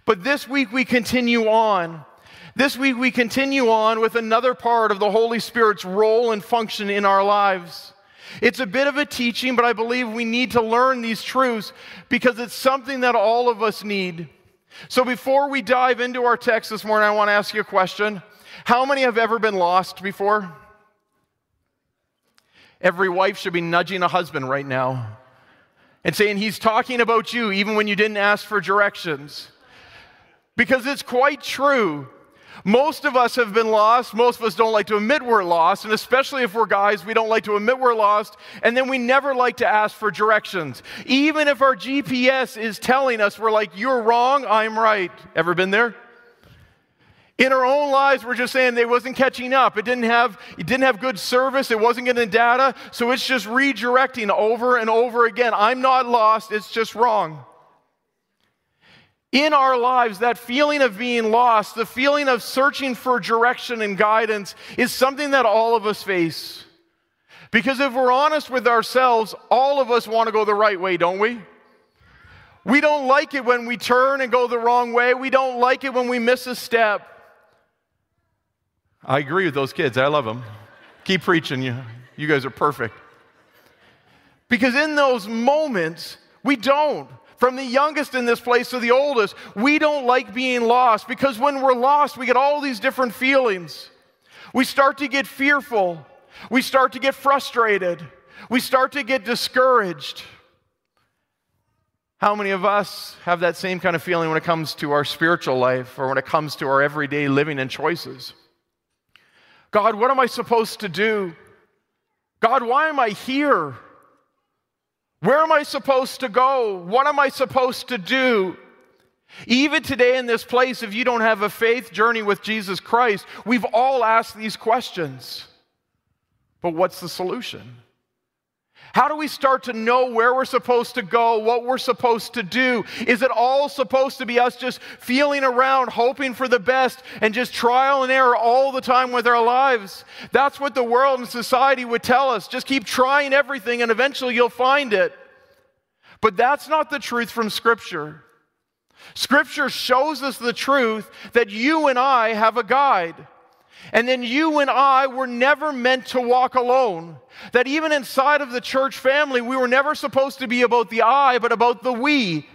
But this week we continue on. This week we continue on with another part of the Holy Spirit's role and function in our lives. It's a bit of a teaching, but I believe we need to learn these truths because it's something that all of us need. So before we dive into our text this morning, I want to ask you a question. How many have ever been lost before? Every wife should be nudging a husband right now and saying, he's talking about you even when you didn't ask for directions. Because it's quite true. Most of us have been lost. Most of us don't like to admit we're lost. And especially if we're guys, we don't like to admit we're lost. And then we never like to ask for directions. Even if our GPS is telling us, we're like, you're wrong, I'm right. Ever been there? In our own lives, we're just saying they wasn't catching up. It didn't have good service. It wasn't getting data. So it's just redirecting over and over again. I'm not lost. It's just wrong. In our lives, that feeling of being lost, the feeling of searching for direction and guidance is something that all of us face. Because if we're honest with ourselves, all of us want to go the right way, don't we? We don't like it when we turn and go the wrong way. We don't like it when we miss a step. I agree with those kids. I love them. Keep preaching. You guys are perfect. Because in those moments, we don't. From the youngest in this place to the oldest, we don't like being lost because when we're lost, we get all these different feelings. We start to get fearful. We start to get frustrated. We start to get discouraged. How many of us have that same kind of feeling when it comes to our spiritual life or when it comes to our everyday living and choices? God, what am I supposed to do? God, why am I here? Where am I supposed to go? What am I supposed to do? Even today in this place, if you don't have a faith journey with Jesus Christ, we've all asked these questions. But what's the solution? How do we start to know where we're supposed to go, what we're supposed to do? Is it all supposed to be us just feeling around, hoping for the best, and just trial and error all the time with our lives? That's what the world and society would tell us. Just keep trying everything and eventually you'll find it. But that's not the truth from Scripture. Scripture shows us the truth that you and I have a guide. And then you and I were never meant to walk alone. That even inside of the church family, we were never supposed to be about the I, but about the we.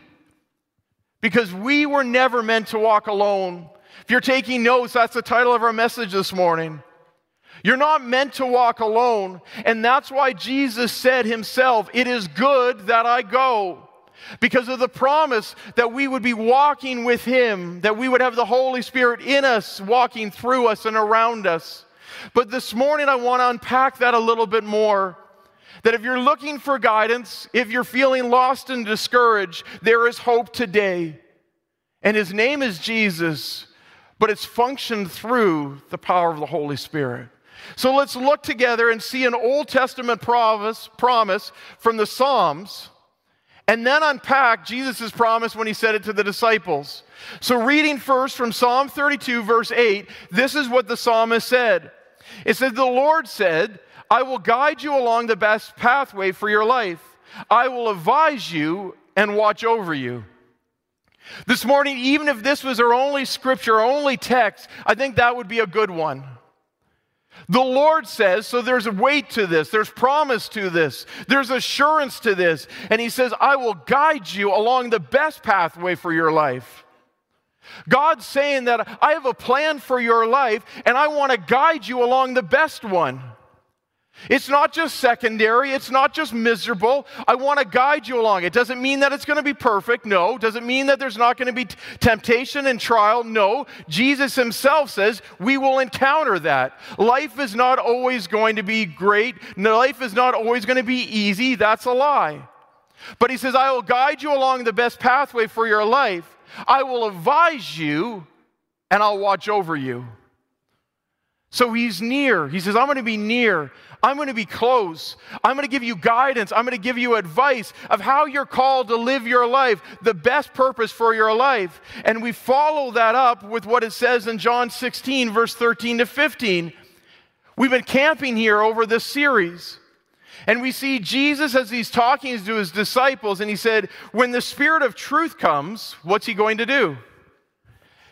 Because we were never meant to walk alone. If you're taking notes, that's the title of our message this morning. You're not meant to walk alone. And that's why Jesus said himself, it is good that I go. Because of the promise that we would be walking with him, that we would have the Holy Spirit in us, walking through us and around us. But this morning I want to unpack that a little bit more. That if you're looking for guidance, if you're feeling lost and discouraged, there is hope today. And his name is Jesus, but it's functioned through the power of the Holy Spirit. So let's look together and see an Old Testament promise from the Psalms, and then unpack Jesus' promise when he said it to the disciples. So reading first from Psalm 32, verse 8, this is what the psalmist said. It says, the Lord said, I will guide you along the best pathway for your life. I will advise you and watch over you. This morning, even if this was our only scripture, our only text, I think that would be a good one. The Lord says, so there's a weight to this, there's promise to this, there's assurance to this. And he says, I will guide you along the best pathway for your life. God's saying that I have a plan for your life and I want to guide you along the best one. It's not just secondary, it's not just miserable. I want to guide you along. It doesn't mean that it's going to be perfect, no. Does it mean that there's not going to be temptation and trial? No. Jesus himself says we will encounter that. Life is not always going to be great. Life is not always going to be easy. That's a lie. But he says, I will guide you along the best pathway for your life. I will advise you and I'll watch over you. So he's near. He says, I'm going to be near. I'm going to be close. I'm going to give you guidance. I'm going to give you advice of how you're called to live your life, the best purpose for your life. And we follow that up with what it says in John 16, verse 13 to 15. We've been camping here over this series. And we see Jesus as he's talking to his disciples, and he said, when the Spirit of truth comes, what's he going to do?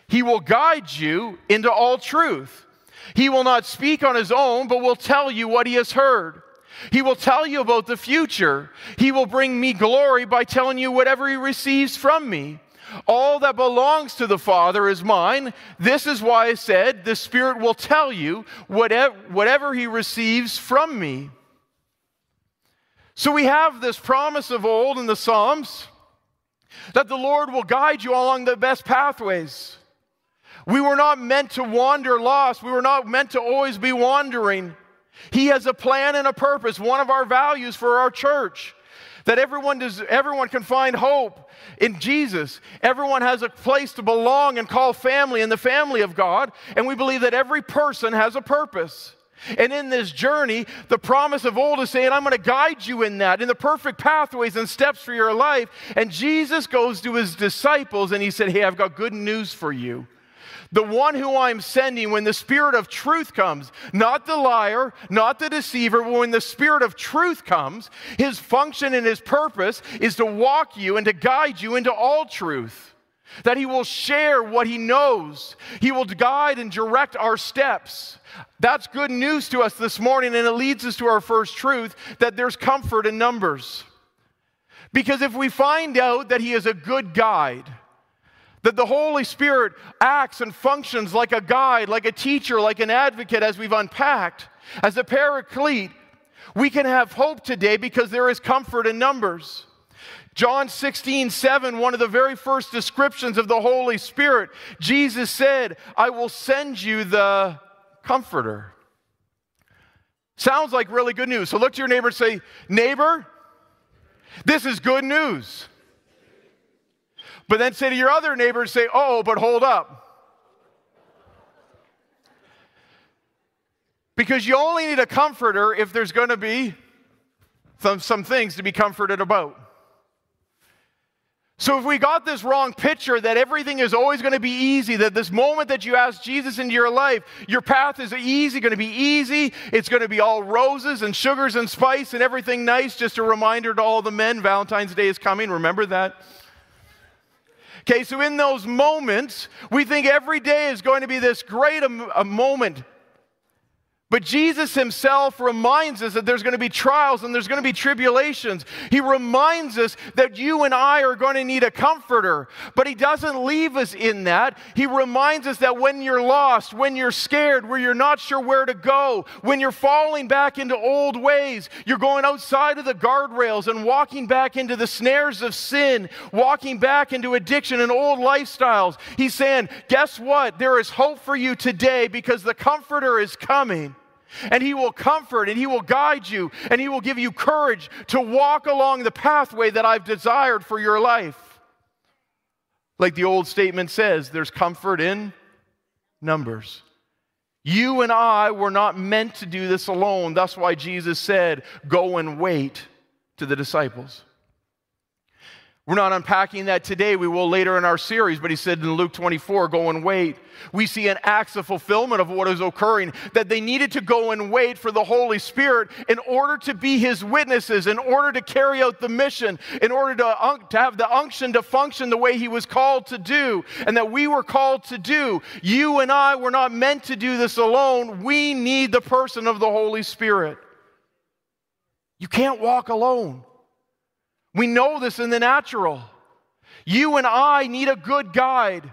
He will guide you into all truth. He will not speak on his own, but will tell you what he has heard. He will tell you about the future. He will bring me glory by telling you whatever he receives from me. All that belongs to the Father is mine. This is why I said, the Spirit will tell you whatever he receives from me. So we have this promise of old in the Psalms that the Lord will guide you along the best pathways. We were not meant to wander lost. We were not meant to always be wandering. He has a plan and a purpose. One of our values for our church, that everyone can find hope in Jesus. Everyone has a place to belong and call family in the family of God. And we believe that every person has a purpose. And in this journey, the promise of old is saying, I'm going to guide you in that, in the perfect pathways and steps for your life. And Jesus goes to his disciples and he said, hey, I've got good news for you. The one who I'm sending, when the Spirit of truth comes, not the liar, not the deceiver, but when the Spirit of truth comes, his function and his purpose is to walk you and to guide you into all truth. That he will share what he knows. He will guide and direct our steps. That's good news to us this morning, and it leads us to our first truth, that there's comfort in numbers. Because if we find out that he is a good guide, that the Holy Spirit acts and functions like a guide, like a teacher, like an advocate, as we've unpacked, as a paraclete, we can have hope today because there is comfort in numbers. John 16:7, one of the very first descriptions of the Holy Spirit, Jesus said, I will send you the Comforter. Sounds like really good news. So look to your neighbor and say, neighbor, this is good news. But then say to your other neighbor and say, oh, but hold up. Because you only need a comforter if there's going to be some things to be comforted about. So if we got this wrong picture that everything is always going to be easy, that this moment that you ask Jesus into your life, your path is going to be easy, it's going to be all roses and sugars and spice and everything nice, just a reminder to all the men, Valentine's Day is coming, remember that? Okay, so in those moments, we think every day is going to be this great a moment. But Jesus himself reminds us that there's going to be trials and there's going to be tribulations. He reminds us that you and I are going to need a comforter. But he doesn't leave us in that. He reminds us that when you're lost, when you're scared, where you're not sure where to go, when you're falling back into old ways, you're going outside of the guardrails and walking back into the snares of sin, walking back into addiction and old lifestyles. He's saying, guess what? There is hope for you today because the comforter is coming. And he will comfort and he will guide you and he will give you courage to walk along the pathway that I've desired for your life. Like the old statement says, there's comfort in numbers. You and I were not meant to do this alone. That's why Jesus said, go and wait to the disciples. We're not unpacking that today. We will later in our series, but he said in Luke 24, go and wait. We see an acts of fulfillment of what is occurring, that they needed to go and wait for the Holy Spirit in order to be his witnesses, in order to carry out the mission, in order to have the unction to function the way he was called to do, and that we were called to do. You and I were not meant to do this alone. We need the person of the Holy Spirit. You can't walk alone. We know this in the natural. You and I need a good guide.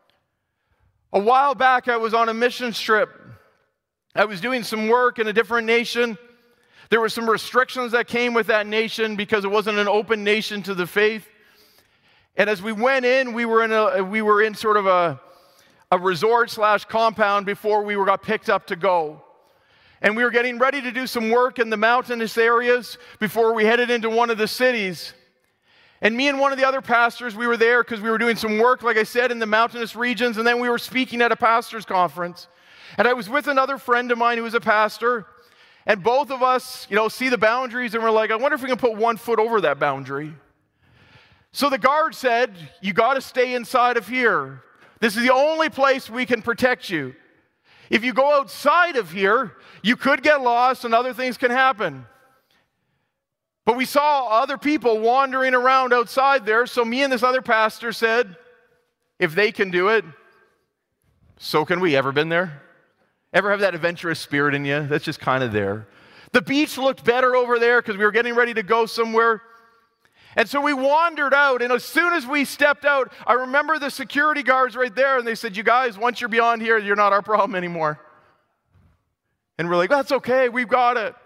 A while back, I was on a mission trip. I was doing some work in a different nation. There were some restrictions that came with that nation because it wasn't an open nation to the faith. And as we went in, we were in sort of a resort/compound before we got picked up to go. And we were getting ready to do some work in the mountainous areas before we headed into one of the cities. And me and one of the other pastors, we were there because we were doing some work, like I said, in the mountainous regions, and then we were speaking at a pastor's conference. And I was with another friend of mine who was a pastor, and both of us, see the boundaries, and we're like, I wonder if we can put 1 foot over that boundary. So the guard said, you got to stay inside of here. This is the only place we can protect you. If you go outside of here, you could get lost and other things can happen. But we saw other people wandering around outside there, so me and this other pastor said, if they can do it, So can we. Ever been there? Ever have that adventurous spirit in you? That's just kind of there. The beach looked better over there because we were getting ready to go somewhere. And so we wandered out, and as soon as we stepped out, I remember the security guards right there, and they said, you guys, once you're beyond here, you're not our problem anymore. And we're like, that's okay, we've got it.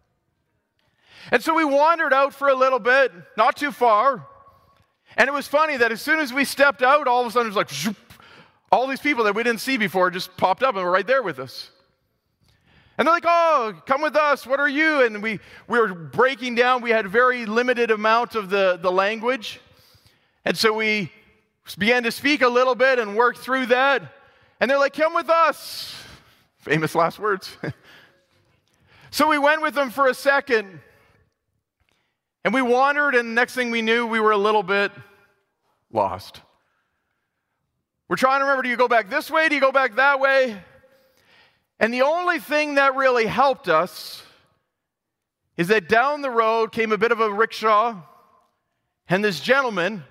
And so we wandered out for a little bit, not too far. And it was funny that as soon as we stepped out, all of a sudden it was like, zoop, all these people that we didn't see before just popped up and were right there with us. And they're like, oh, come with us, what are you? And we were breaking down. We had a very limited amount of the language. And so we began to speak a little bit and work through that. And they're like, come with us. Famous last words. So we went with them for a second. And we wandered, and next thing we knew, we were a little bit lost. We're trying to remember, do you go back this way? Do you go back that way? And the only thing that really helped us is that down the road came a bit of a rickshaw, and this gentleman,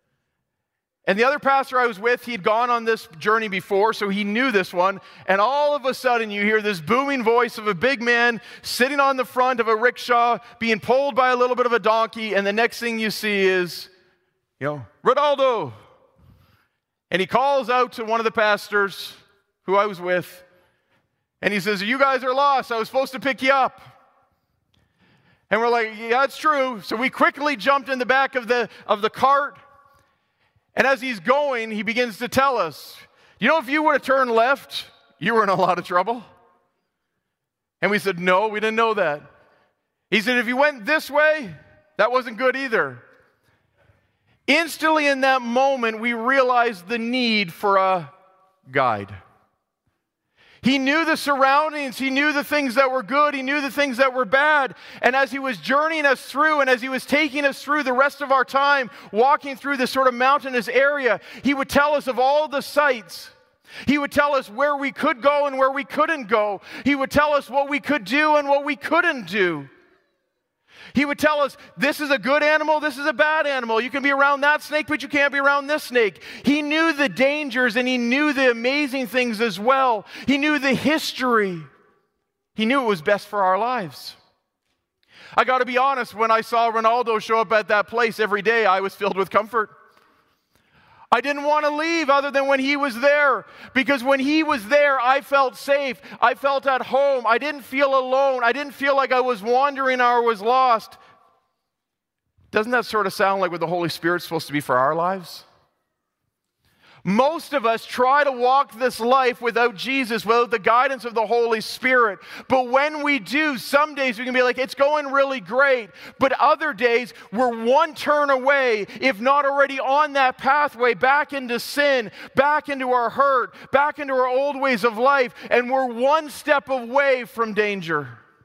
and the other pastor I was with, he'd gone on this journey before, so he knew this one, and all of a sudden you hear this booming voice of a big man sitting on the front of a rickshaw, being pulled by a little bit of a donkey, and the next thing you see is, Ronaldo. And he calls out to one of the pastors who I was with, and he says, you guys are lost. I was supposed to pick you up. And we're like, yeah, it's true. So we quickly jumped in the back of the cart. And as he's going, he begins to tell us, if you would have turned left, you were in a lot of trouble. And we said, no, we didn't know that. He said, if you went this way, that wasn't good either. Instantly in that moment, we realized the need for a guide. He knew the surroundings. He knew the things that were good. He knew the things that were bad. And as he was journeying us through, and as he was taking us through the rest of our time, walking through this sort of mountainous area, he would tell us of all the sights. He would tell us where we could go and where we couldn't go. He would tell us what we could do and what we couldn't do. He would tell us, this is a good animal, this is a bad animal. You can be around that snake, but you can't be around this snake. He knew the dangers, and he knew the amazing things as well. He knew the history. He knew it was best for our lives. I got to be honest, when I saw Ronaldo show up at that place every day, I was filled with comfort. I didn't want to leave other than when he was there, because when he was there, I felt safe. I felt at home. I didn't feel alone. I didn't feel like I was wandering or was lost. Doesn't that sort of sound like what the Holy Spirit's supposed to be for our lives? Most of us try to walk this life without Jesus, without the guidance of the Holy Spirit. But when we do, some days we can be like, it's going really great. But other days, we're one turn away, if not already on that pathway, back into sin, back into our hurt, back into our old ways of life, and we're one step away from danger.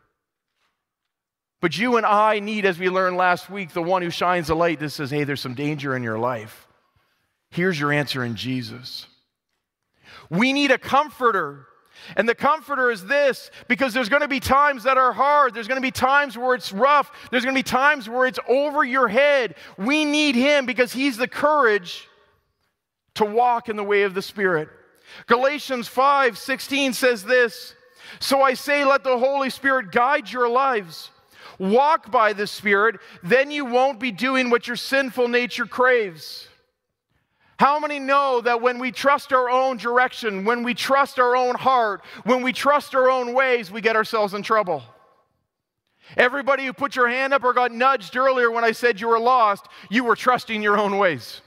But you and I need, as we learned last week, the one who shines the light that says, hey, there's some danger in your life. Here's your answer in Jesus. We need a comforter. And the comforter is this, because there's going to be times that are hard. There's going to be times where it's rough. There's going to be times where it's over your head. We need him because he's the courage to walk in the way of the Spirit. Galatians 5:16 says this, so I say, let the Holy Spirit guide your lives. Walk by the Spirit, then you won't be doing what your sinful nature craves. How many know that when we trust our own direction, when we trust our own heart, when we trust our own ways, we get ourselves in trouble? Everybody who put your hand up or got nudged earlier when I said you were lost, you were trusting your own ways.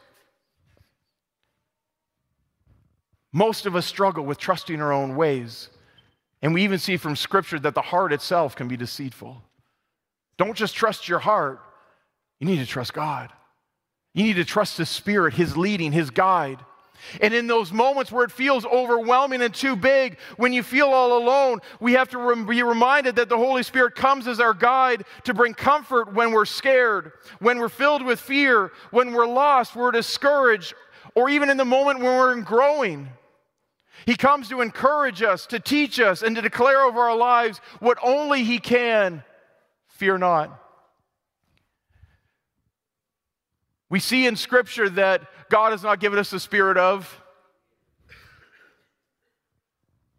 Most of us struggle with trusting our own ways. And we even see from Scripture that the heart itself can be deceitful. Don't just trust your heart. You need to trust God. You need to trust His Spirit, His leading, His guide. And in those moments where it feels overwhelming and too big, when you feel all alone, we have to be reminded that the Holy Spirit comes as our guide to bring comfort when we're scared, when we're filled with fear, when we're lost, we're discouraged, or even in the moment when we're growing. He comes to encourage us, to teach us, and to declare over our lives what only He can. Fear not. We see in Scripture that God has not given us the spirit of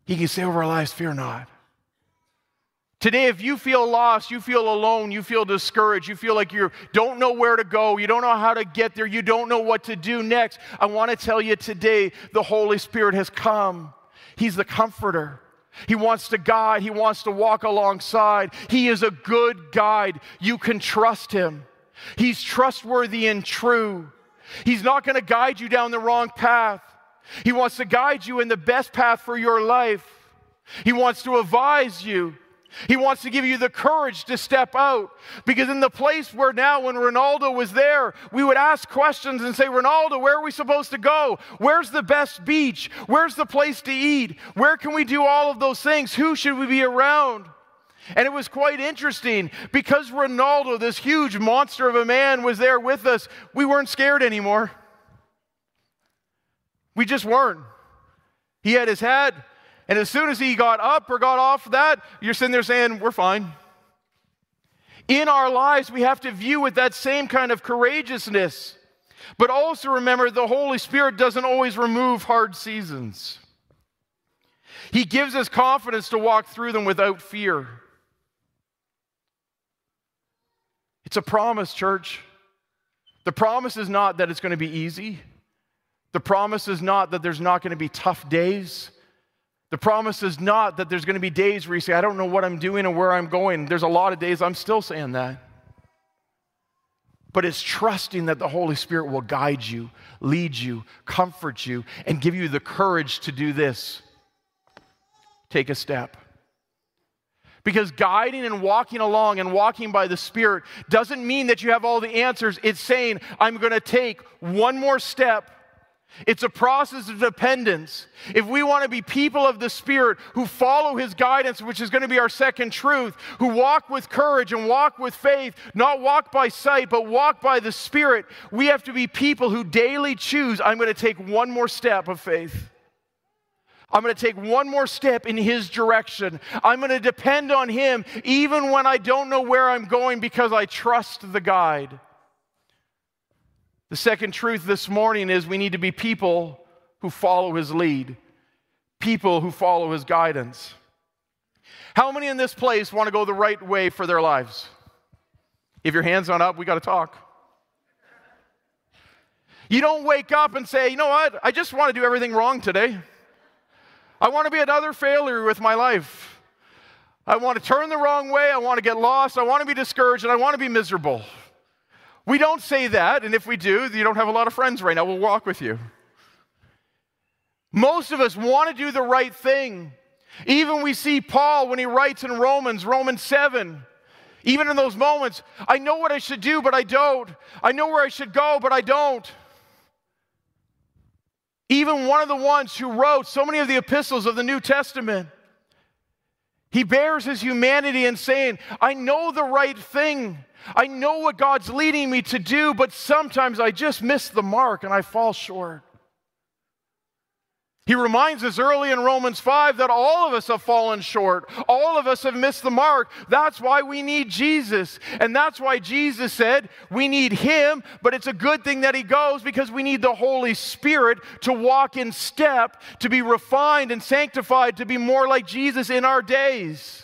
He can say over our lives, fear not. Today, if you feel lost, you feel alone, you feel discouraged, you feel like you don't know where to go, you don't know how to get there, you don't know what to do next, I want to tell you today, the Holy Spirit has come. He's the comforter. He wants to guide. He wants to walk alongside. He is a good guide. You can trust him. He's trustworthy and true. He's not going to guide you down the wrong path. He wants to guide you in the best path for your life. He wants to advise you. He wants to give you the courage to step out. Because in the place where now, when Ronaldo was there, we would ask questions and say, Ronaldo, where are we supposed to go? Where's the best beach? Where's the place to eat? Where can we do all of those things? Who should we be around? And it was quite interesting. Because Ronaldo, this huge monster of a man, was there with us, we weren't scared anymore. We just weren't. He had his hat. And as soon as he got up or got off that, you're sitting there saying, we're fine. In our lives, we have to view with that same kind of courageousness. But also remember, the Holy Spirit doesn't always remove hard seasons. He gives us confidence to walk through them without fear. It's a promise, church. The promise is not that it's going to be easy. The promise is not that there's not going to be tough days. The promise is not that there's going to be days where you say, I don't know what I'm doing or where I'm going. There's a lot of days I'm still saying that. But it's trusting that the Holy Spirit will guide you, lead you, comfort you, and give you the courage to do this. Take a step. Because guiding and walking along and walking by the Spirit doesn't mean that you have all the answers. It's saying, I'm going to take one more step. It's a process of dependence. If we want to be people of the Spirit who follow His guidance, which is going to be our second truth, who walk with courage and walk with faith, not walk by sight, but walk by the Spirit, we have to be people who daily choose, I'm going to take one more step of faith. I'm going to take one more step in His direction. I'm going to depend on Him even when I don't know where I'm going because I trust the guide. The second truth this morning is we need to be people who follow His lead, people who follow His guidance. How many in this place want to go the right way for their lives? If your hand's not up, we got to talk. You don't wake up and say, you know what, I just want to do everything wrong today. I want to be another failure with my life. I want to turn the wrong way, I want to get lost, I want to be discouraged, and I want to be miserable. We don't say that, and if we do, you don't have a lot of friends right now. We'll walk with you. Most of us want to do the right thing. Even we see Paul when he writes in Romans 7. Even in those moments, I know what I should do, but I don't. I know where I should go, but I don't. Even one of the ones who wrote so many of the epistles of the New Testament, he bears his humanity in saying, I know the right thing. I know what God's leading me to do, but sometimes I just miss the mark and I fall short. He reminds us early in Romans 5 that all of us have fallen short. All of us have missed the mark. That's why we need Jesus. And that's why Jesus said we need Him, but it's a good thing that He goes because we need the Holy Spirit to walk in step, to be refined and sanctified, to be more like Jesus in our days.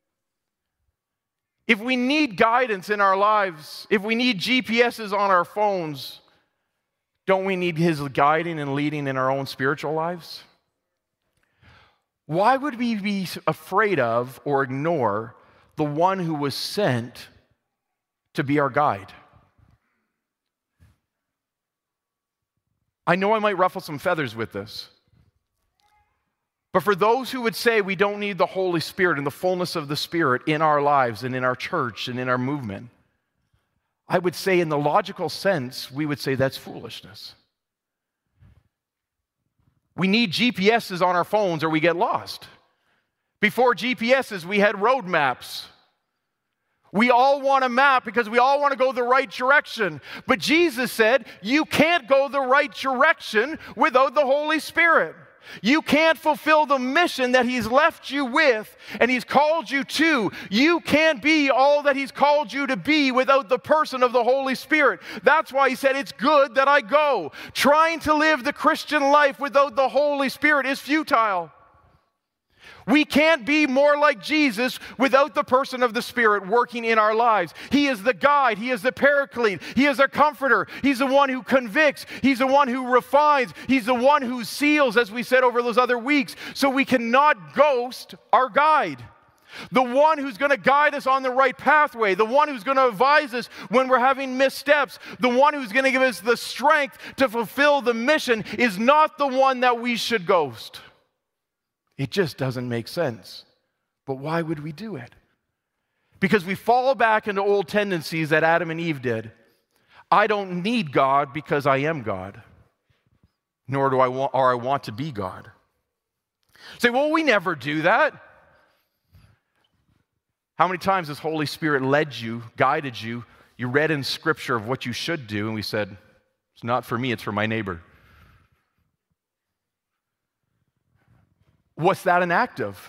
If we need guidance in our lives, if we need GPSs on our phones, don't we need His guiding and leading in our own spiritual lives? Why would we be afraid of or ignore the one who was sent to be our guide? I know I might ruffle some feathers with this. But for those who would say we don't need the Holy Spirit and the fullness of the Spirit in our lives and in our church and in our movement, I would say in the logical sense, we would say that's foolishness. We need GPSs on our phones or we get lost. Before GPSs, we had road maps. We all want a map because we all want to go the right direction. But Jesus said, you can't go the right direction without the Holy Spirit. You can't fulfill the mission that He's left you with and He's called you to. You can't be all that He's called you to be without the person of the Holy Spirit. That's why He said, it's good that I go. Trying to live the Christian life without the Holy Spirit is futile. We can't be more like Jesus without the person of the Spirit working in our lives. He is the guide. He is the paraclete. He is a comforter. He's the one who convicts. He's the one who refines. He's the one who seals, as we said over those other weeks. So we cannot ghost our guide. The one who's going to guide us on the right pathway, the one who's going to advise us when we're having missteps, the one who's going to give us the strength to fulfill the mission is not the one that we should ghost. It just doesn't make sense. But why would we do it? Because we fall back into old tendencies that Adam and Eve did. I don't need God because I am God, nor do I want to be God. Say, well, we never do that. How many times has Holy Spirit led you, guided you, you read in Scripture of what you should do, and we said, it's not for me, it's for my neighbor. What's that an act of?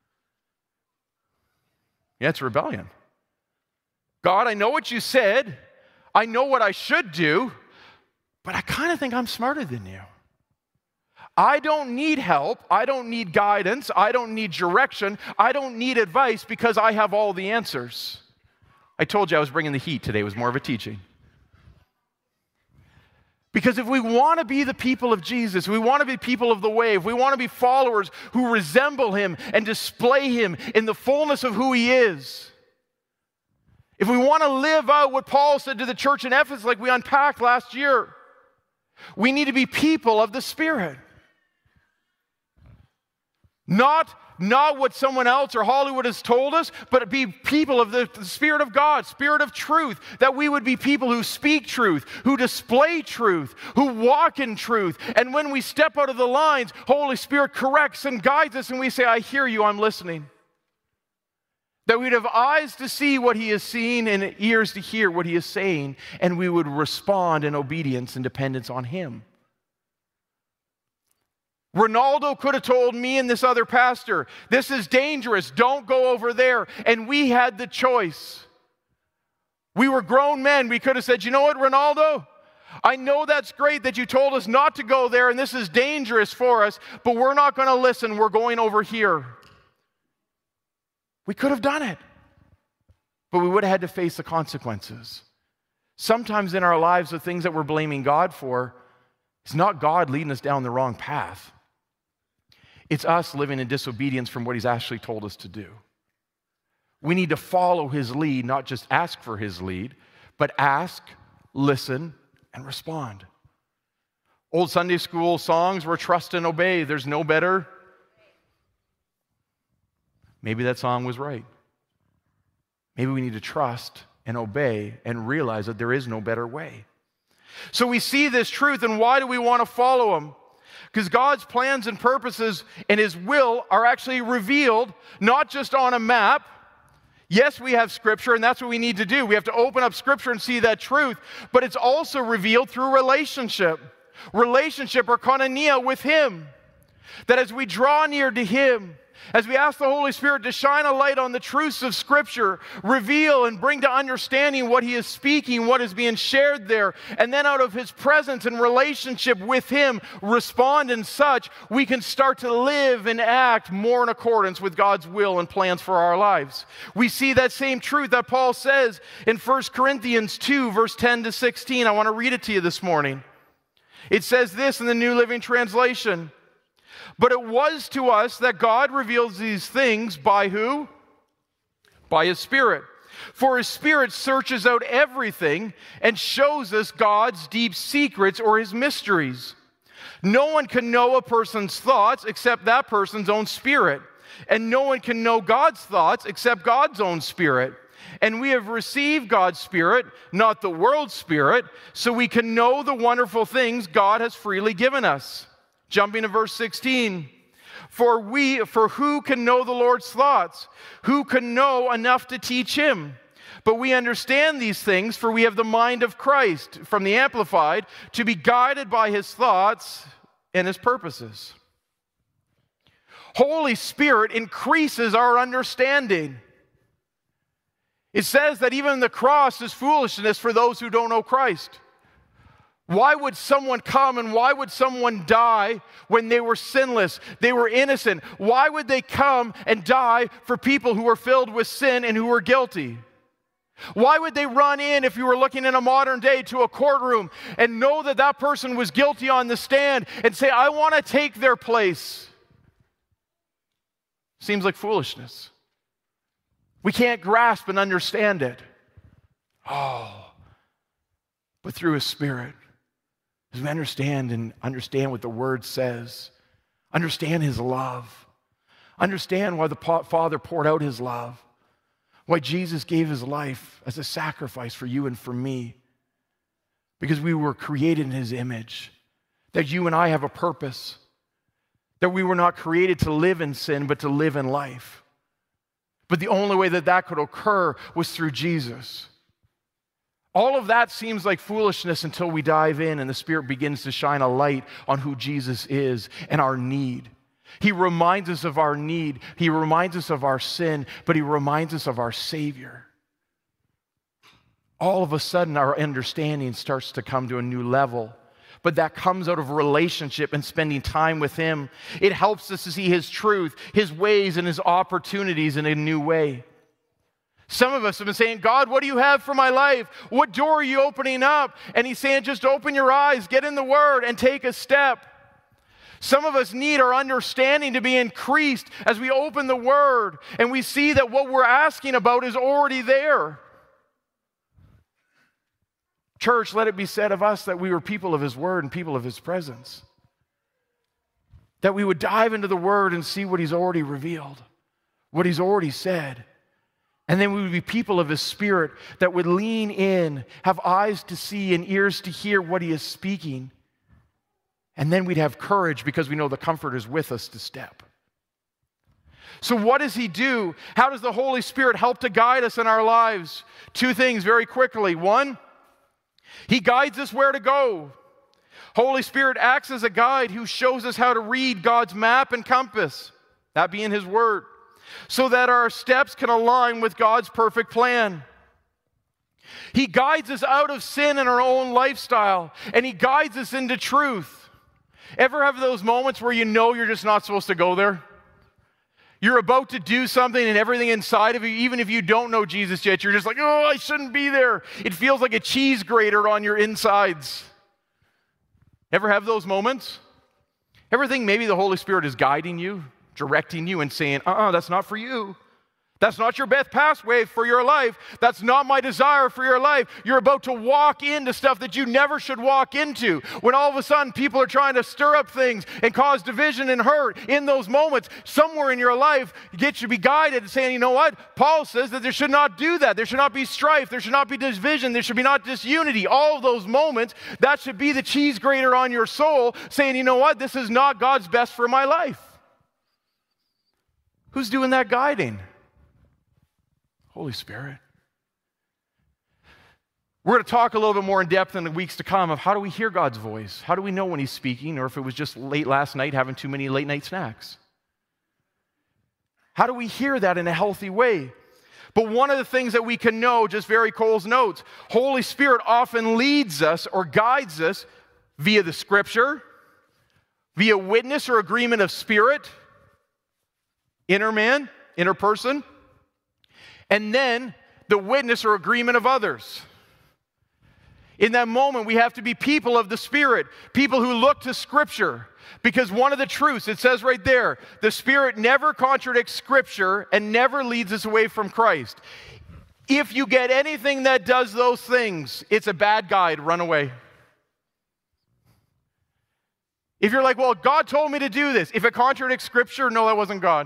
Yeah, it's rebellion. God, I know what you said. I know what I should do, but I kind of think I'm smarter than you. I don't need help. I don't need guidance. I don't need direction. I don't need advice because I have all the answers. I told you I was bringing the heat today. It was more of a teaching. Because if we want to be the people of Jesus, we want to be people of the way, if we want to be followers who resemble him and display him in the fullness of who he is, if we want to live out what Paul said to the church in Ephesus like we unpacked last year, we need to be people of the Spirit. Not what someone else or Hollywood has told us, but be people of the Spirit of God, Spirit of truth, that we would be people who speak truth, who display truth, who walk in truth. And when we step out of the lines, Holy Spirit corrects and guides us, and we say, I hear you, I'm listening. That we'd have eyes to see what he is seeing and ears to hear what he is saying, and we would respond in obedience and dependence on him. Ronaldo could have told me and this other pastor, this is dangerous, don't go over there. And we had the choice. We were grown men. We could have said, you know what, Ronaldo? I know that's great that you told us not to go there and this is dangerous for us, but we're not going to listen. We're going over here. We could have done it, but we would have had to face the consequences. Sometimes in our lives, the things that we're blaming God for, it's not God leading us down the wrong path. It's us living in disobedience from what he's actually told us to do. We need to follow his lead, not just ask for his lead, but ask, listen, and respond. Old Sunday school songs were trust and obey. There's no better. Maybe that song was right. Maybe we need to trust and obey and realize that there is no better way. So we see this truth, and why do we want to follow him? Because God's plans and purposes and his will are actually revealed not just on a map. Yes, we have Scripture, and that's what we need to do. We have to open up Scripture and see that truth, but it's also revealed through relationship. Relationship or koinonia with him. That as we draw near to him, as we ask the Holy Spirit to shine a light on the truths of Scripture, reveal and bring to understanding what he is speaking, what is being shared there, and then out of his presence and relationship with him, respond in such, we can start to live and act more in accordance with God's will and plans for our lives. We see that same truth that Paul says in 1 Corinthians 2, verse 10 to 16. I want to read it to you this morning. It says this in the New Living Translation. But it was to us that God reveals these things by who? By his Spirit. For his Spirit searches out everything and shows us God's deep secrets or his mysteries. No one can know a person's thoughts except that person's own spirit. And no one can know God's thoughts except God's own Spirit. And we have received God's Spirit, not the world's spirit, so we can know the wonderful things God has freely given us. Jumping to verse 16. For who can know the Lord's thoughts? Who can know enough to teach him? But we understand these things, for we have the mind of Christ, from the Amplified, to be guided by his thoughts and his purposes. Holy Spirit increases our understanding. It says that even the cross is foolishness for those who don't know Christ. Why would someone come and why would someone die when they were sinless? They were innocent. Why would they come and die for people who were filled with sin and who were guilty? Why would they run in, if you were looking in a modern day, to a courtroom and know that that person was guilty on the stand and say, I want to take their place? Seems like foolishness. We can't grasp and understand it. Oh, but through His Spirit, as we understand what the Word says, understand His love, understand why the Father poured out His love, why Jesus gave His life as a sacrifice for you and for me, because we were created in His image, that you and I have a purpose, that we were not created to live in sin, but to live in life. But the only way that that could occur was through Jesus. All of that seems like foolishness until we dive in and the Spirit begins to shine a light on who Jesus is and our need. He reminds us of our need. He reminds us of our sin, but He reminds us of our Savior. All of a sudden, our understanding starts to come to a new level. But that comes out of relationship and spending time with Him. It helps us to see His truth, His ways, and His opportunities in a new way. Some of us have been saying, God, what do you have for my life? What door are you opening up? And He's saying, just open your eyes, get in the Word, and take a step. Some of us need our understanding to be increased as we open the Word and we see that what we're asking about is already there. Church, let it be said of us that we were people of His Word and people of His presence. That we would dive into the Word and see what He's already revealed, what He's already said. And then we would be people of His Spirit that would lean in, have eyes to see and ears to hear what He is speaking. And then we'd have courage because we know the Comforter is with us to step. So what does He do? How does the Holy Spirit help to guide us in our lives? Two things very quickly. One, He guides us where to go. Holy Spirit acts as a guide who shows us how to read God's map and compass, that being His Word, so that our steps can align with God's perfect plan. He guides us out of sin and our own lifestyle, and He guides us into truth. Ever have those moments where you know you're just not supposed to go there? You're about to do something and everything inside of you, even if you don't know Jesus yet, you're just like, oh, I shouldn't be there. It feels like a cheese grater on your insides. Ever have those moments? Ever think maybe the Holy Spirit is guiding you, directing you, and saying, that's not for you. That's not your best pathway for your life. That's not my desire for your life. You're about to walk into stuff that you never should walk into. When all of a sudden people are trying to stir up things and cause division and hurt, in those moments, somewhere in your life, you should be guided and saying, you know what? Paul says that there should not do that. There should not be strife. There should not be division. There should be not disunity. All of those moments, that should be the cheese grater on your soul saying, you know what? This is not God's best for my life. Who's doing that guiding? Holy Spirit. We're going to talk a little bit more in depth in the weeks to come of how do we hear God's voice? How do we know when He's speaking, or if it was just late last night having too many late night snacks? How do we hear that in a healthy way? But one of the things that we can know, just very Cole's notes, Holy Spirit often leads us or guides us via the Scripture, via witness or agreement of spirit, inner man, inner person, and then the witness or agreement of others. In that moment, we have to be people of the Spirit, people who look to Scripture. Because one of the truths, it says right there, the Spirit never contradicts Scripture and never leads us away from Christ. If you get anything that does those things, it's a bad guide, run away. If you're like, well, God told me to do this. If it contradicts Scripture, no, that wasn't God.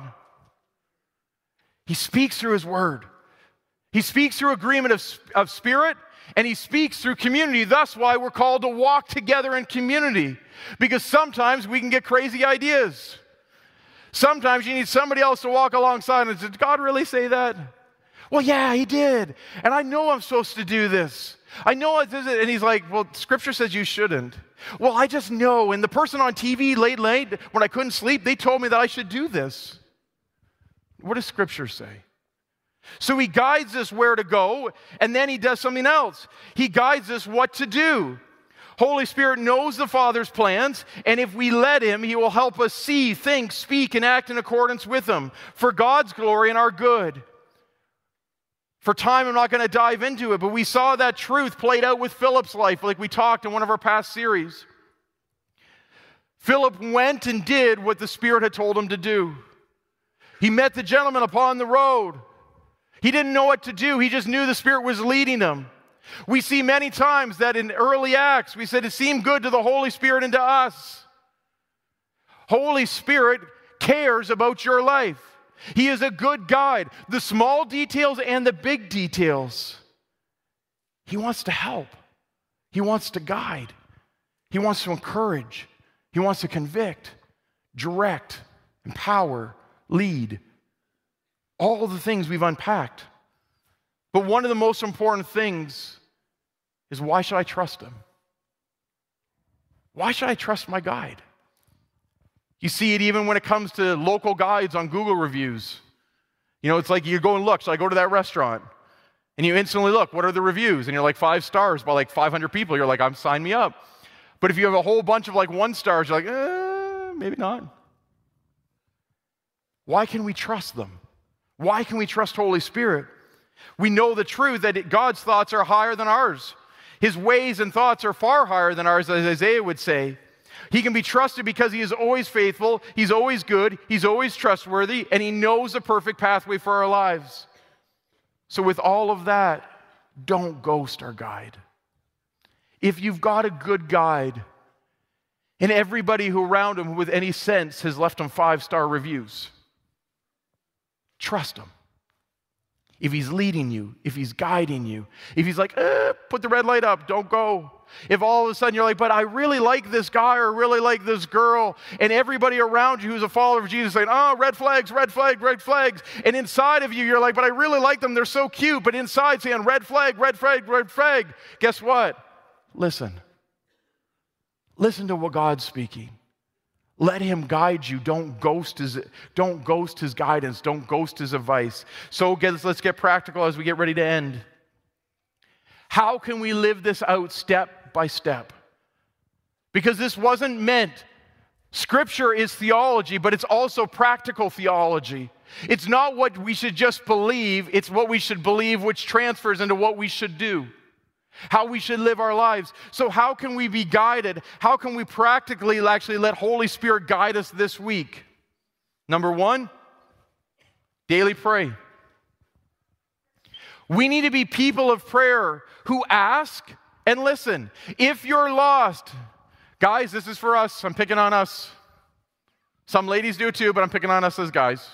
He speaks through His Word. He speaks through agreement of spirit, and He speaks through community. That's why we're called to walk together in community, because sometimes we can get crazy ideas. Sometimes you need somebody else to walk alongside and say, did God really say that? Well, yeah, He did. And I know I'm supposed to do this. I know it is. And He's like, well, Scripture says you shouldn't. Well, I just know. And the person on TV late when I couldn't sleep, they told me that I should do this. What does Scripture say? So He guides us where to go, and then He does something else. He guides us what to do. Holy Spirit knows the Father's plans, and if we let Him, He will help us see, think, speak, and act in accordance with them for God's glory and our good. For time, I'm not going to dive into it, but we saw that truth played out with Philip's life, like we talked in one of our past series. Philip went and did what the Spirit had told him to do. He met the gentleman upon the road. He didn't know what to do. He just knew the Spirit was leading him. We see many times that in early Acts, we said it seemed good to the Holy Spirit and to us. Holy Spirit cares about your life. He is a good guide. The small details and the big details. He wants to help. He wants to guide. He wants to encourage. He wants to convict, direct, empower, lead. All the things we've unpacked. But one of the most important things is, why should I trust Him? Why should I trust my guide? You see it even when it comes to local guides on Google reviews. You know, it's like you go and look. So I go to that restaurant, and you instantly look, what are the reviews? And you're like 5 stars by like 500 people. You're like, sign me up. But if you have a whole bunch of like 1 stars, you're like, maybe not. Why can we trust them? Why can we trust Holy Spirit? We know the truth that God's thoughts are higher than ours. His ways and thoughts are far higher than ours, as Isaiah would say. He can be trusted because He is always faithful, He's always good, He's always trustworthy, and He knows the perfect pathway for our lives. So with all of that, don't ghost our guide. If you've got a good guide, and everybody who around him with any sense has left him 5-star reviews, trust Him. If He's leading you, if He's guiding you, if He's like, put the red light up, don't go. If all of a sudden you're like, but I really like this guy or really like this girl, and everybody around you who's a follower of Jesus saying, red flags, red flag, red flags. And inside of you, you're like, but I really like them, they're so cute. But inside saying, red flag, red flag, red flag. Guess what? Listen. Listen to what God's speaking. Let Him guide you. Don't ghost His guidance. Don't ghost His advice. So let's get practical as we get ready to end. How can we live this out step by step? Because this wasn't meant. Scripture is theology, but it's also practical theology. It's not what we should just believe. It's what we should believe, which transfers into what we should do. How we should live our lives. So how can we be guided? How can we practically actually let Holy Spirit guide us this week? Number 1, daily pray. We need to be people of prayer who ask and listen. If you're lost, guys, this is for us. I'm picking on us. Some ladies do too, but I'm picking on us as guys.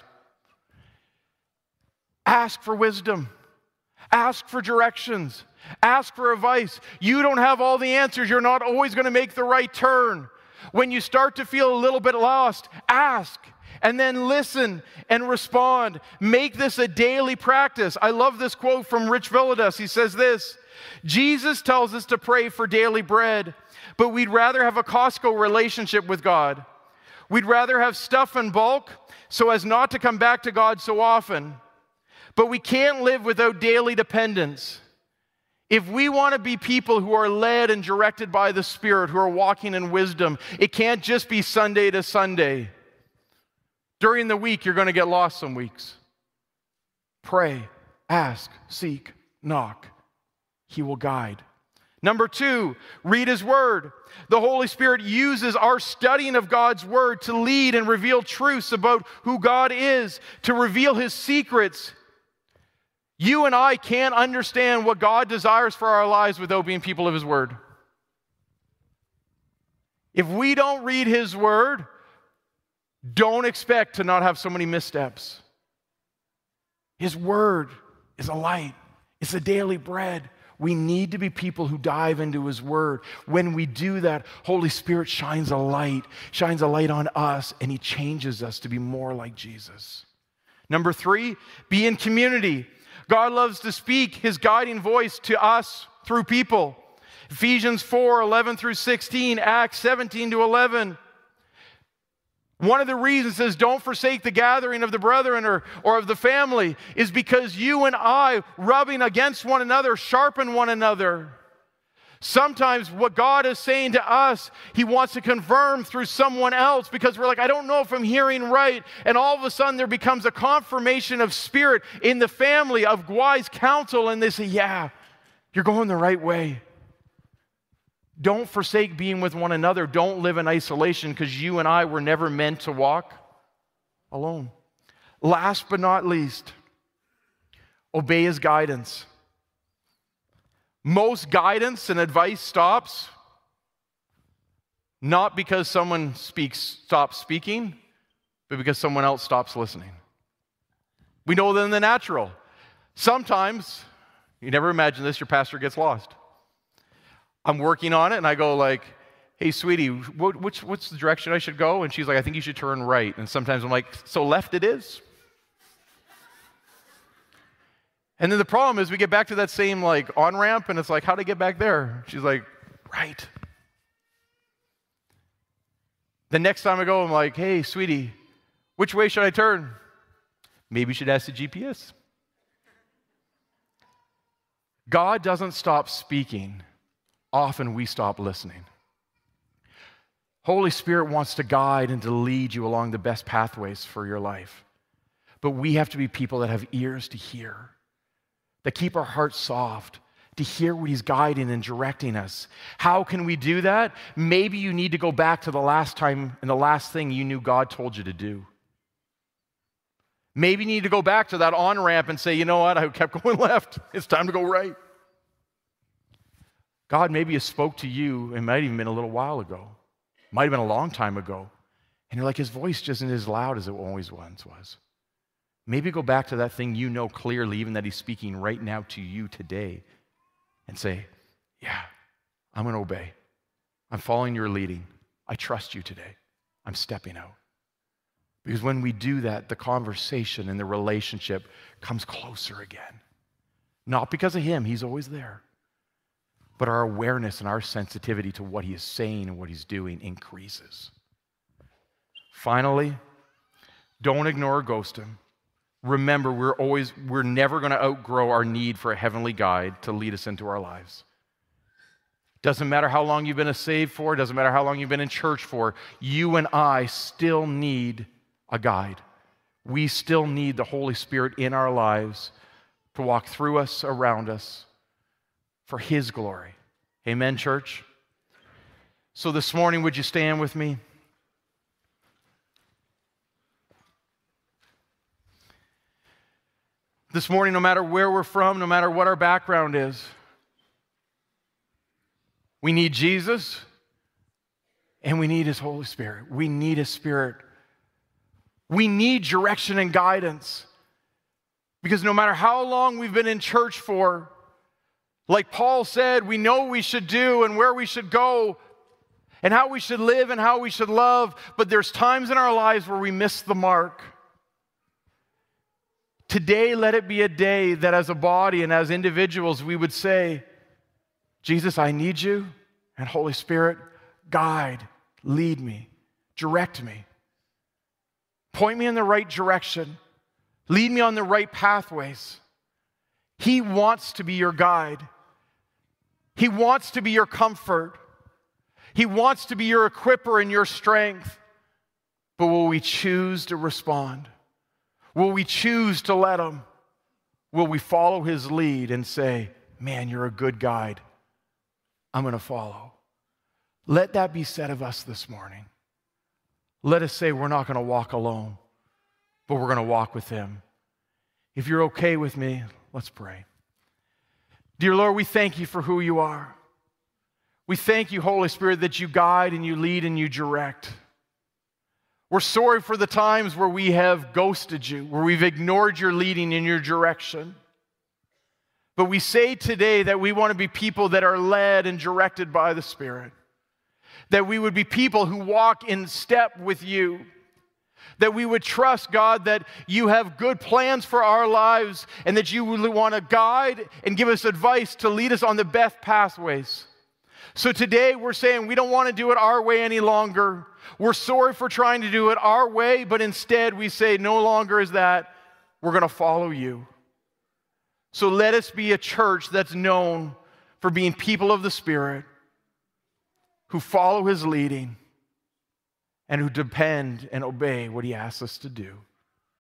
Ask for wisdom. Ask for directions. Ask for advice. You don't have all the answers. You're not always going to make the right turn. When you start to feel a little bit lost, ask. And then listen and respond. Make this a daily practice. I love this quote from Rich Villodas. He says this, Jesus tells us to pray for daily bread, but we'd rather have a Costco relationship with God. We'd rather have stuff in bulk so as not to come back to God so often. But we can't live without daily dependence. If we want to be people who are led and directed by the Spirit, who are walking in wisdom, it can't just be Sunday to Sunday. During the week, you're going to get lost some weeks. Pray, ask, seek, knock. He will guide. Number 2, read His Word. The Holy Spirit uses our studying of God's Word to lead and reveal truths about who God is, to reveal His secrets. You and I can't understand what God desires for our lives without being people of His Word. If we don't read His Word, don't expect to not have so many missteps. His Word is a light. It's a daily bread. We need to be people who dive into His Word. When we do that, Holy Spirit shines a light on us, and He changes us to be more like Jesus. Number 3, be in community. God loves to speak His guiding voice to us through people. Ephesians 4:11 through 16, Acts 17 to 11. One of the reasons it says don't forsake the gathering of the brethren or of the family is because you and I, rubbing against one another, sharpen one another. Sometimes what God is saying to us, He wants to confirm through someone else because we're like, I don't know if I'm hearing right. And all of a sudden there becomes a confirmation of spirit in the family of wise counsel. And they say, yeah, you're going the right way. Don't forsake being with one another. Don't live in isolation because you and I were never meant to walk alone. Last but not least, obey His guidance. Most guidance and advice stops not because someone stops speaking, but because someone else stops listening. We know that in the natural. Sometimes, you never imagine this, your pastor gets lost. I'm working on it and I go like, hey, sweetie, what's the direction I should go? And she's like, I think you should turn right. And sometimes I'm like, so left it is? And then the problem is we get back to that same like on-ramp and it's like, how'd I get back there? She's like, right. The next time I go, I'm like, hey, sweetie, which way should I turn? Maybe you should ask the GPS. God doesn't stop speaking. Often we stop listening. Holy Spirit wants to guide and to lead you along the best pathways for your life. But we have to be people that have ears to hear, that keep our hearts soft, to hear what He's guiding and directing us. How can we do that? Maybe you need to go back to the last time and the last thing you knew God told you to do. Maybe you need to go back to that on-ramp and say, you know what, I kept going left. It's time to go right. God maybe has spoke to you, it might have even been a little while ago. Might have been a long time ago. And you're like, His voice just isn't as loud as it always once was. Maybe go back to that thing you know clearly, even that He's speaking right now to you today, and say, yeah, I'm going to obey. I'm following your leading. I trust you today. I'm stepping out. Because when we do that, the conversation and the relationship comes closer again. Not because of Him, He's always there. But our awareness and our sensitivity to what He is saying and what He's doing increases. Finally, don't ignore or ghost Him. Remember, we're never going to outgrow our need for a heavenly guide to lead us into our lives. Doesn't matter how long you've been saved for, doesn't matter how long you've been in church for, you and I still need a guide. We still need the Holy Spirit in our lives to walk through us, around us, for His glory. Amen, church? So this morning, would you stand with me? This morning, no matter where we're from, no matter what our background is, we need Jesus and we need His Holy Spirit. We need His Spirit. We need direction and guidance. Because no matter how long we've been in church for, like Paul said, we know what we should do and where we should go and how we should live and how we should love, but there's times in our lives where we miss the mark. Today, let it be a day that as a body and as individuals, we would say, Jesus, I need you, and Holy Spirit, guide, lead me, direct me. Point me in the right direction. Lead me on the right pathways. He wants to be your guide. He wants to be your comfort. He wants to be your equipper and your strength. But will we choose to respond? Will we choose to let Him? Will we follow His lead and say, man, you're a good guide. I'm going to follow. Let that be said of us this morning. Let us say we're not going to walk alone, but we're going to walk with Him. If you're okay with me, let's pray. Dear Lord, we thank You for who You are. We thank You, Holy Spirit, that You guide and You lead and You direct. We're sorry for the times where we have ghosted You, where we've ignored Your leading in Your direction. But we say today that we want to be people that are led and directed by the Spirit. That we would be people who walk in step with You. That we would trust, God, that You have good plans for our lives and that You would want to guide and give us advice to lead us on the best pathways. So today we're saying we don't want to do it our way any longer. We're sorry for trying to do it our way, but instead we say no longer is that. We're going to follow You. So let us be a church that's known for being people of the Spirit who follow His leading and who depend and obey what He asks us to do.